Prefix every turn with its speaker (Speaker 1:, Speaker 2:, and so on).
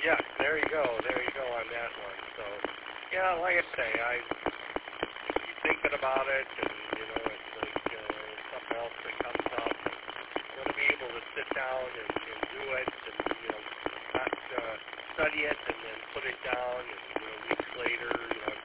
Speaker 1: Yeah, there you go. There you go on that one. So, yeah, like I say, thinking about it, and it's like something else that comes up. I want to be able to sit down and do it, and not study it and then put it down, and weeks later,